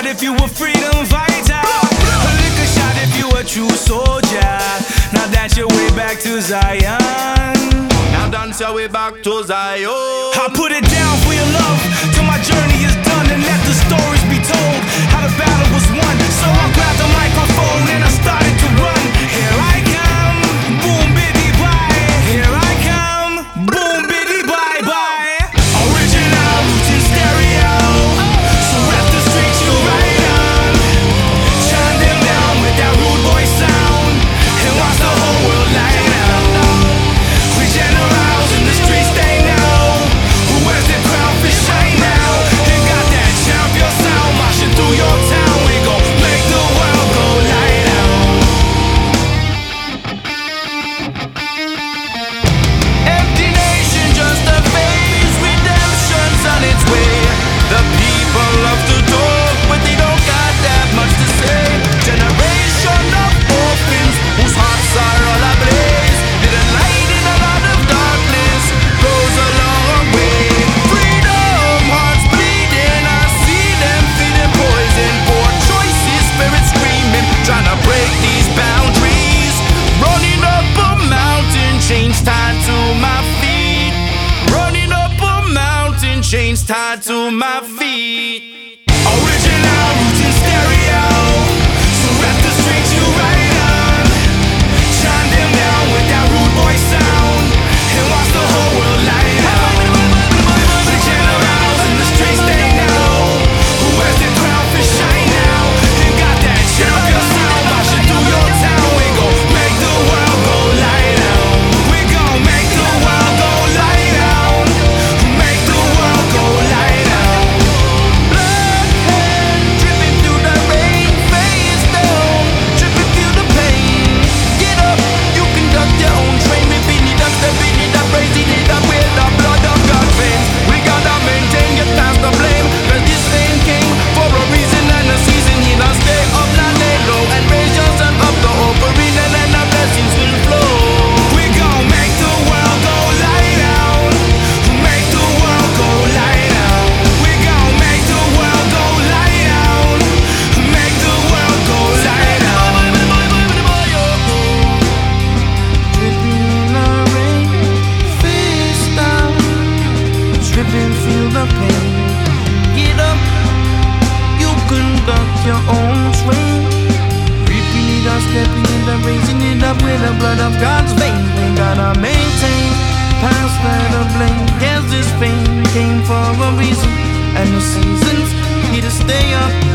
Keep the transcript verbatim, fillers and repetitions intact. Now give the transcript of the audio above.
if you a freedom fighter. A liquor shot if you a true soldier. Now dance your way back to Zion. Now dance your way back to Zion. I put it down for your love till my journey is done, and let the stories be told how the battle was won. So I grabbed the microphone and I started to run. Here I come, boom biddy bye. Here I come, boom biddy bye bye. Original roots in stereo, so rap the streets you ride on. Chime them down with that rude boy sound, and watch the whole world light up. We generals in the streets, they know who wears the crown for shine now. And got that champion sound marching through your town. We gon' make the world go light out. Empty nation, just a phase. Redemption's on its way. The people love to talk, but they don't got that much to say. Generation of orphans whose hearts are all ablaze. Little light in a lot of darkness goes a long way. Freedom, hearts bleeding. I see them feeding poison. Poor choices, spirits screaming, trying to break these boundaries. Running up a mountain, chains tied to my feet. Running up a mountain, chains tied to my feet. Original roots in stereo, so rap the streets you ride on. Chime them down with that rude boy sound, and watch the whole world light up. The generals in the streets, they know who wears the crown for shine now. And got that champion sound marching through your town. We gon' make the world go light out. We gon' make the world go light out. Make the world go light out. Blood hand dripping through the rain, face down, dripping through the pain. Get up, you conduct your own train. We beat it up, stepping it up, raising it up with the blood of God's veins. We gotta maintain, get past the blame, 'cause this thing came for a reason and a season. You know, stay up, not lay low, and raise yourself up to offering, and then the blessings will flow. We gon' make the world go light out. Make the world go light out. We gon' make the world go light out. Make the world go light out. Dripping in the rain, face down, dripping, feel the pain. Get up, you conduct your own train. Reaping it up, stepping it up, raising it up with the blood of God's veins. We gotta maintain, pass by the blame. Yes, this pain came for a reason, and the seasons here to stay up.